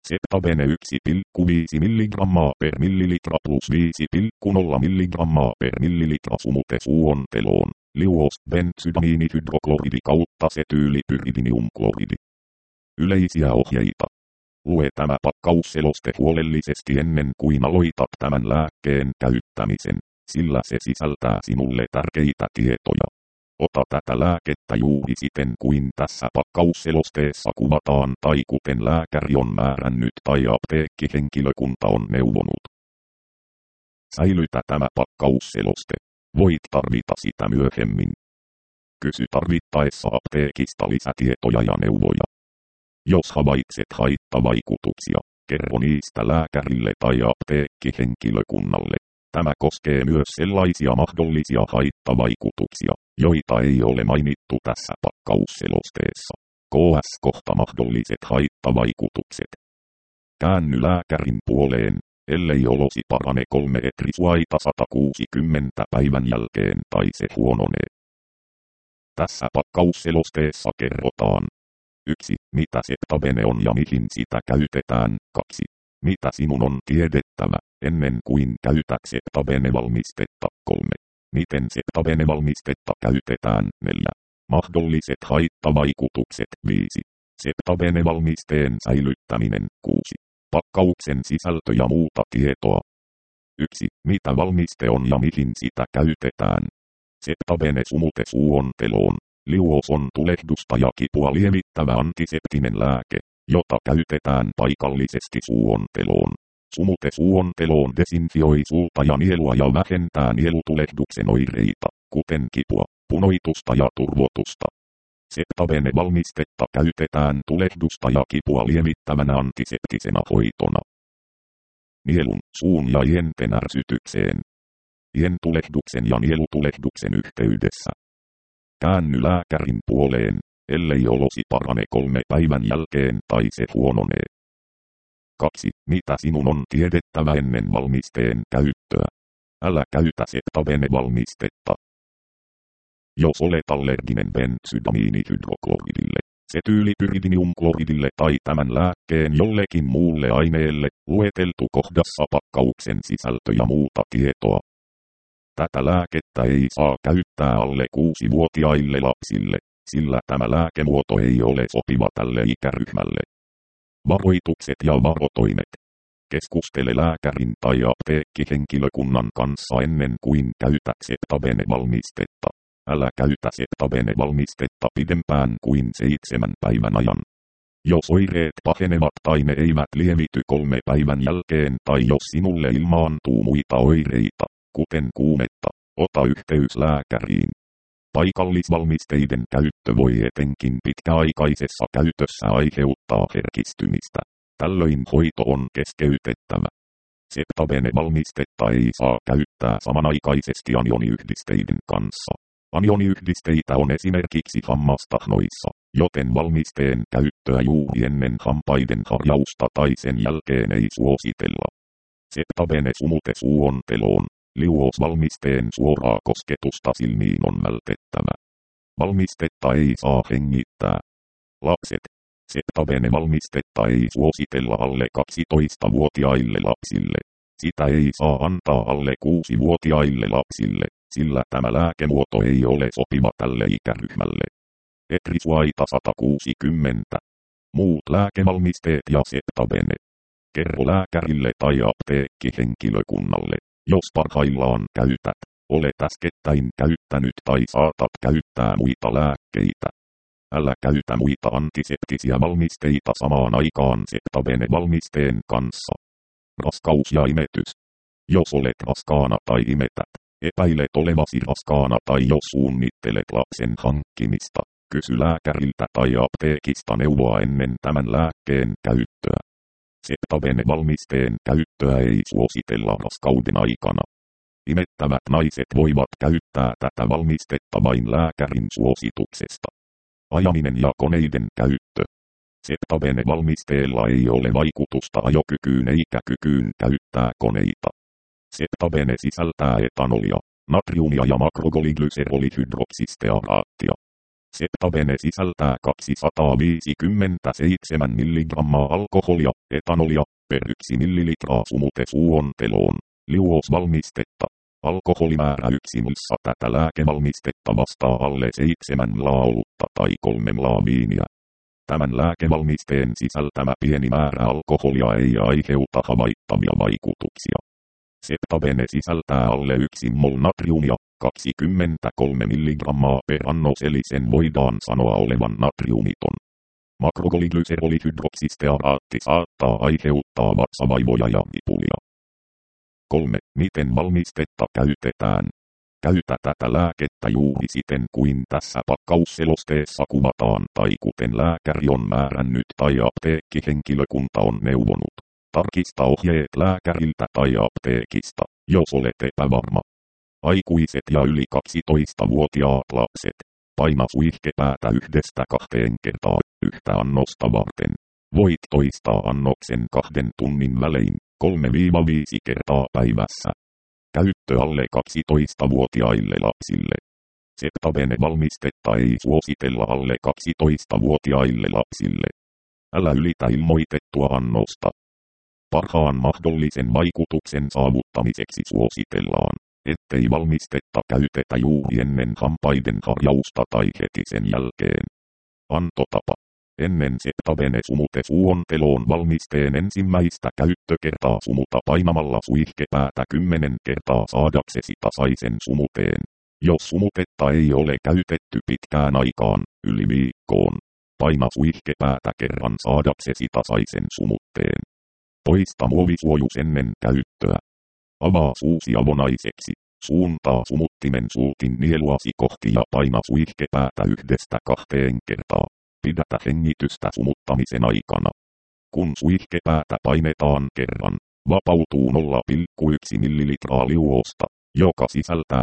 Septabene 1,5 mg per millilitra plus 5,0 mg per millilitra sumutesuonteloon. Liuos bensydamiinihydrokloridi kautta setyylypyridiniumkloridi. Yleisiä ohjeita. Lue tämä pakkausseloste huolellisesti ennen kuin aloitat tämän lääkkeen käyttämisen, sillä se sisältää sinulle tärkeitä tietoja. Ota tätä lääkettä juuri siten kuin tässä pakkausselosteessa kuvataan tai kuten lääkäri on määrännyt tai apteekkihenkilökunta on neuvonut. Säilytä tämä pakkausseloste. Voit tarvita sitä myöhemmin. Kysy tarvittaessa apteekista lisätietoja ja neuvoja. Jos havaitset haittavaikutuksia, kerro niistä lääkärille tai apteekkihenkilökunnalle. Tämä koskee myös sellaisia mahdollisia haittavaikutuksia, joita ei ole mainittu tässä pakkausselosteessa. KS-kohta mahdolliset haittavaikutukset. Käänny lääkärin puoleen, ellei olosi parane 3 etrisuaita 160 päivän jälkeen tai se huononee. Tässä pakkausselosteessa kerrotaan. 1. Mitä septabene on ja mihin sitä käytetään. 2. Mitä sinun on tiedettävä, ennen kuin käytät septabene-valmistetta. 3. Miten septabene-valmistetta käytetään. 4. Mahdolliset haittavaikutukset. 5. Septabene-valmisteen säilyttäminen. 6. Pakkauksen sisältö ja muuta tietoa. 1. Mitä valmiste on ja mihin sitä käytetään. Septabene sumutesuonteloon. Liuos on tulehdusta ja kipua lievittävä antiseptinen lääke, jota käytetään paikallisesti suonteloon. Sumutesuonteloon desinfioi suuta ja nielua ja vähentää nielutulehduksen oireita, kuten kipua, punoitusta ja turvotusta. Septabene-valmistetta käytetään tulehdusta ja kipua lievittävänä antiseptisenä hoitona. Nielun, suun ja ienten ärsytykseen. Ientulehduksen ja nielutulehduksen yhteydessä. Käänny lääkärin puoleen, ellei olosi parane 3 päivän jälkeen tai se huononee. 2. Mitä sinun on tiedettävä ennen valmisteen käyttöä? Älä käytä septabene-valmistetta. Jos olet allerginen bensydamiinihydrokloridille, setyylypyridiniumkloridille tai tämän lääkkeen jollekin muulle aineelle, lueteltu kohdassa pakkauksen sisältö ja muuta tietoa. Tätä lääkettä ei saa käyttää alle 6-vuotiaille lapsille, sillä tämä lääkemuoto ei ole sopiva tälle ikäryhmälle. Varoitukset ja varotoimet. Keskustele lääkärin tai apteekkihenkilökunnan kanssa ennen kuin käytät septabene-valmistetta. Älä käytä septabene-valmistetta pidempään kuin 7 päivän ajan. Jos oireet pahenevat tai ne eivät lievity 3 päivän jälkeen tai jos sinulle ilmaantuu muita oireita, kuten kuumetta, ota yhteys lääkäriin. Paikallisvalmisteiden käyttö voi etenkin pitkäaikaisessa käytössä aiheuttaa herkistymistä. Tällöin hoito on keskeytettävä. Septabene-valmistetta ei saa käyttää samanaikaisesti anioniyhdisteiden kanssa. Anioniyhdisteitä on esimerkiksi hammastahnoissa, joten valmisteen käyttöä juuri ennen hampaiden harjausta tai sen jälkeen ei suositella. Septabene sumutesuonteloon. Liuos-valmisteen suoraa kosketusta silmiin on vältettävä. Valmistetta ei saa hengittää. Lapset. Septabene-valmistetta ei suositella alle 12-vuotiaille lapsille. Sitä ei saa antaa alle 6-vuotiaille lapsille, sillä tämä lääkemuoto ei ole sopiva tälle ikäryhmälle. Etrisuaita 160. Muut lääkevalmisteet ja septabene. Kerro lääkärille tai apteekkihenkilökunnalle. Jos parhaillaan käytät, olet äskettäin käyttänyt tai saatat käyttää muita lääkkeitä. Älä käytä muita antiseptisiä valmisteita samaan aikaan septabene-valmisteen kanssa. Raskaus ja imetys. Jos olet raskaana tai imetät, epäilet olevasi raskaana tai jos suunnittelet lapsen hankkimista, kysy lääkäriltä tai apteekista neuvoa ennen tämän lääkkeen käyttöä. Septabene-valmisteen käyttöä ei suositella raskauden aikana. Imettävät naiset voivat käyttää tätä valmistetta vain lääkärin suosituksesta. Ajaminen ja koneiden käyttö. Septabene-valmisteella ei ole vaikutusta ajokykyyn eikä kykyyn käyttää koneita. Septabene sisältää etanolia, natriumia ja makrogolyglyserolihydroksistearaattia. Septabene sisältää 257 mg alkoholia, etanolia, per 1 ml sumutesuonteloon. Liuosvalmistetta. Alkoholimäärä 1 ml tätä lääkevalmistetta vastaa alle 7 ml olutta tai 3 ml viiniä. Tämän lääkevalmisteen sisältämä pieni määrä alkoholia ei aiheuta havaittavia vaikutuksia. Septabene sisältää alle 1 mol natriumia, 23 mg per annos eli sen voidaan sanoa olevan natriumiton. Makroglycerolihydroksistearaatti saattaa aiheuttaa vatsavaivoja ja nipulia. 3. Miten valmistetta käytetään? Käytä tätä lääkettä juuri siten kuin tässä pakkausselosteessa kuvataan tai kuten lääkäri on määrännyt tai apteekkihenkilökunta on neuvonut. Tarkista ohjeet lääkäriltä tai apteekista, jos olet epävarma. Aikuiset ja yli 12-vuotiaat lapset. Paina suihkepäätä 1-2 kertaa yhtä annosta varten. Voit toistaa annoksen 2 tunnin välein, 3-5 kertaa päivässä. Käyttö alle 12-vuotiaille lapsille. Septabene-valmistetta ei suositella alle 12-vuotiaille lapsille. Älä ylitä ilmoitettua annosta. Parhaan mahdollisen vaikutuksen saavuttamiseksi suositellaan, ettei valmistetta käytetä juuri ennen hampaiden harjausta tai heti sen jälkeen. Antotapa. Ennen septabene-sumutesuonteloon valmisteen ensimmäistä käyttökertaa sumuta painamalla suihkepäätä 10 kertaa saadaksesi tasaisen sumuteen. Jos sumutetta ei ole käytetty pitkään aikaan, yli viikkoon, paina suihkepäätä kerran saadaksesi tasaisen sumutteen. Poista muovisuojus ennen käyttöä. Avaa suusi avonaiseksi. Suuntaa sumuttimen suutin nieluasi kohti ja paina suihkepäätä 1-2 kertaa. Pidätä hengitystä sumuttamisen aikana. Kun suihkepäätä painetaan kerran, vapautuu 0,1 ml liuosta, joka sisältää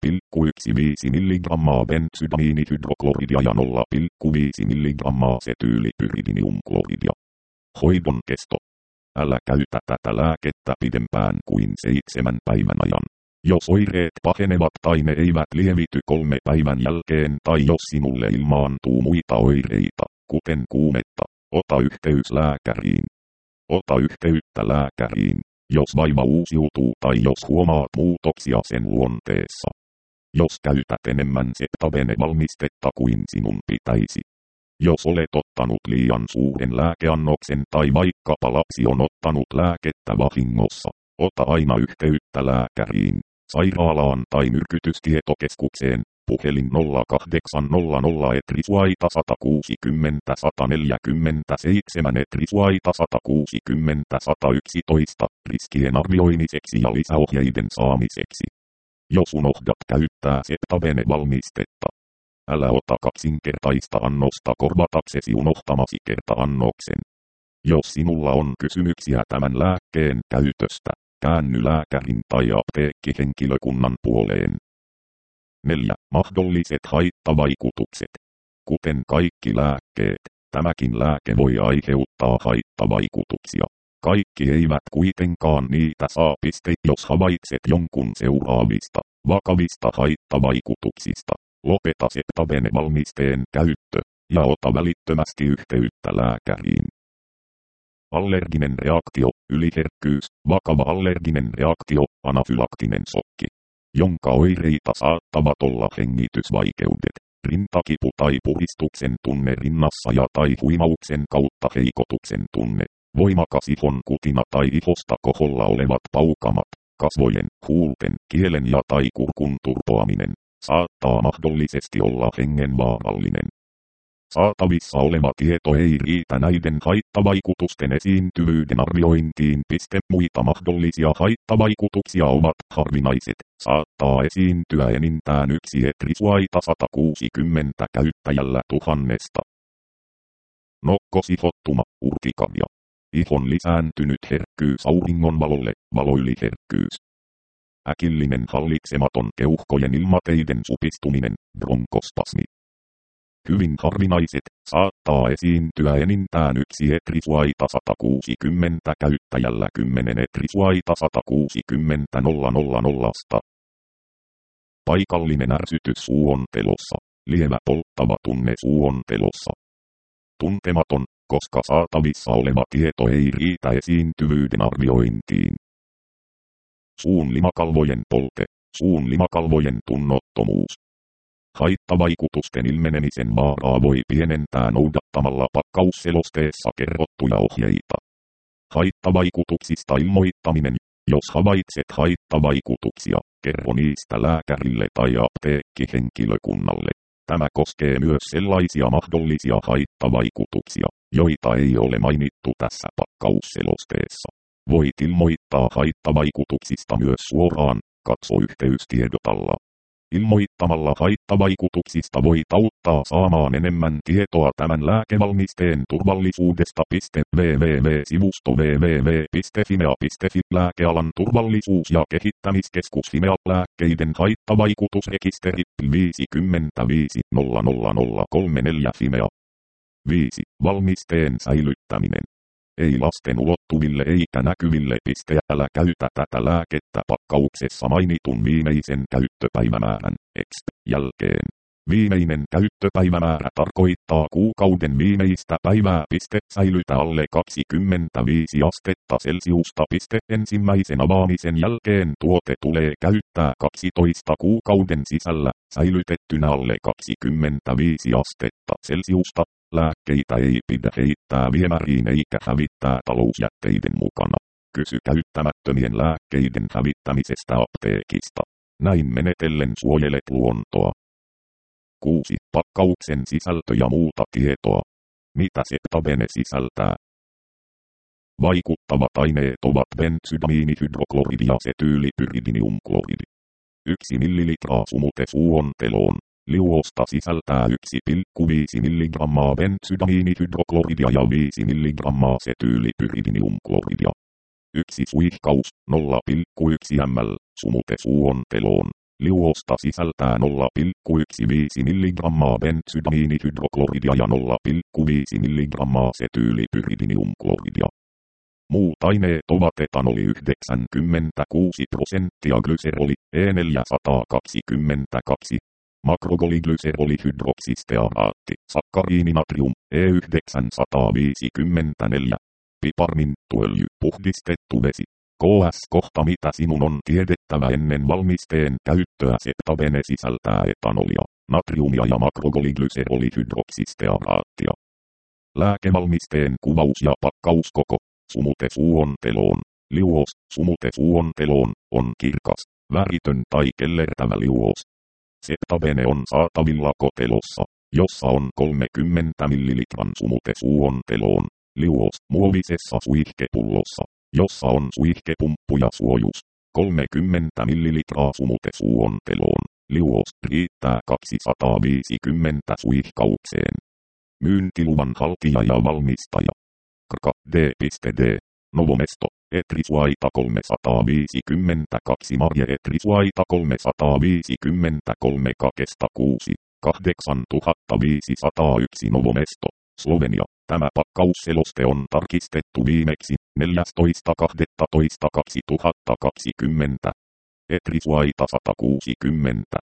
0,15 mg bensydamiinihydrokloridia ja 0,5 mg asetyylipiridiniumkloridia. Hoidon kesto. Älä käytä tätä lääkettä pidempään kuin 7 päivän ajan. Jos oireet pahenevat tai ne eivät lievity 3 päivän jälkeen tai jos sinulle ilmaantuu muita oireita, kuten kuumetta, ota yhteys lääkäriin. Ota yhteyttä lääkäriin, jos vaiva uusiutuu tai jos huomaat muutoksia sen luonteessa. Jos käytät enemmän septabene-valmistetta kuin sinun pitäisi. Jos olet ottanut liian suuren lääkeannoksen tai vaikkapa lapsi on ottanut lääkettä vahingossa, ota aina yhteyttä lääkäriin, sairaalaan tai myrkytystietokeskukseen, puhelin 0800 etrisuaita 160 147 etrisuaita 160 111 riskien arvioimiseksi ja lisäohjeiden saamiseksi. Jos unohdat käyttää septabene-valmistetta, älä ota kaksinkertaista annosta korvataksesi unohtamasi kerta-annoksen. Jos sinulla on kysymyksiä tämän lääkkeen käytöstä, käänny lääkärin tai apteekkihenkilökunnan puoleen. 4. Mahdolliset haittavaikutukset. Kuten kaikki lääkkeet, tämäkin lääke voi aiheuttaa haittavaikutuksia. Kaikki eivät kuitenkaan niitä saa. Jos havaitset jonkun seuraavista vakavista haittavaikutuksista, lopeta septabene-valmisteen käyttö ja ota välittömästi yhteyttä lääkäriin. Allerginen reaktio, yliherkkyys, vakava allerginen reaktio, anafylaktinen shokki, jonka oireita saattavat olla hengitysvaikeudet, rintakipu tai puhdistuksen tunne rinnassa ja tai huimauksen kautta heikotuksen tunne, voimakas ihon kutina tai ihosta koholla olevat paukamat, kasvojen, huulten, kielen ja tai kurkun turpoaminen, saattaa mahdollisesti olla hengenvaarallinen. Saatavissa oleva tieto ei riitä näiden haittavaikutusten esiintyvyyden arviointiin. Muita mahdollisia haittavaikutuksia ovat harvinaiset. Saattaa esiintyä enintään 1 etrisuaita 160 käyttäjällä 1000. Nokkosihottuma, urtikaria. Ihon lisääntynyt herkkyys auringonvalolle, valoyliherkkyys. Äkillinen hallitsematon keuhkojen ilmateiden supistuminen, bronkospasmi. Hyvin harvinaiset, saattaa esiintyä enintään 1 etrisuaita 160 käyttäjällä 10 etrisuaita 160 000. Paikallinen ärsytys suontelossa. Lievä polttava tunne suu on pelossa. Tuntematon, koska saatavissa oleva tieto ei riitä esiintyvyyden arviointiin. Suun limakalvojen polte, suun limakalvojen tunnottomuus. Haittavaikutusten ilmenemisen vaaraa voi pienentää noudattamalla pakkausselosteessa kerrottuja ohjeita. Haittavaikutuksista ilmoittaminen. Jos havaitset haittavaikutuksia, kerro niistä lääkärille tai apteekkihenkilökunnalle. Tämä koskee myös sellaisia mahdollisia haittavaikutuksia, joita ei ole mainittu tässä pakkausselosteessa. Voit ilmoittaa haittavaikutuksista myös suoraan, katso yhteystiedotalla. Ilmoittamalla haittavaikutuksista voit auttaa saamaan enemmän tietoa tämän lääkevalmisteen turvallisuudesta. www.sivusto www.fimea.fi Lääkealan turvallisuus- ja kehittämiskeskus Fimea lääkkeiden haittavaikutusrekisteri 55 00034 Fimea. 5. Valmisteen säilyttäminen. Ei lasten ulottuville eikä näkyville. Älä käytä tätä lääkettä pakkauksessa mainitun viimeisen käyttöpäivämäärän jälkeen. Viimeinen käyttöpäivämäärä tarkoittaa kuukauden viimeistä päivää. Säilytä alle 25 astetta Celsiusta. Ensimmäisen avaamisen jälkeen tuote tulee käyttää 12 kuukauden sisällä, säilytettynä alle 25 astetta Celsiusta. Lääkkeitä ei pidä heittää viemäriin eikä hävittää talousjätteiden mukana. Kysy käyttämättömien lääkkeiden hävittämisestä apteekista. Näin menetellen suojelet luontoa. 6. Pakkauksen sisältö ja muuta tietoa. Mitä Septabene sisältää? Vaikuttavat aineet ovat benzydamiinihydrokloridi ja asetyylipiridiniumkloridi. 1 ml sumutesuonteloon. Liuosta sisältää 1,5 mg benzydamiinihydrokloridia ja 5 mg asetyylipiridiniumkloridia. 1 suihkaus 0,1 ml sumutesuonteloon. Liuosta sisältää 0,15 mg benzydamiinihydrokloridia ja 0,5 mg asetyylipiridiniumkloridia. Muut aineet ovat etanoli 96%, glyseroli E422, makrogolyglyserolihydroksistearaatti, sakkariininatrium E954, piparminttuöljy, puhdistettu vesi. KS kohta mitä sinun on tiedettävä ennen valmisteen käyttöä. Septabene sisältää etanolia, natriumia ja makrogolyglyserolihydroksistearaattia. Lääkevalmisteen kuvaus ja pakkauskoko. Sumutesuonteloon. Liuos, sumutesuonteloon, on kirkas, väritön tai kellertävä liuos. Septabene on saatavilla kotelossa, jossa on 30 ml sumutesuonteloon. Liuos, muovisessa suihkepullossa, jossa on suihkepumppu ja suojus. 30 ml sumutesuonteloon. Liuos riittää 250 suihkaukseen. Myyntiluvan haltija ja valmistaja. D.D. Novomesto, Etrisuaita 352 Marje Etrisuaita 353 Kakesta 6, 8501 Novomesto, Slovenia. Tämä pakkausseloste on tarkistettu viimeksi 14.12.2020. Etrisuaita 160.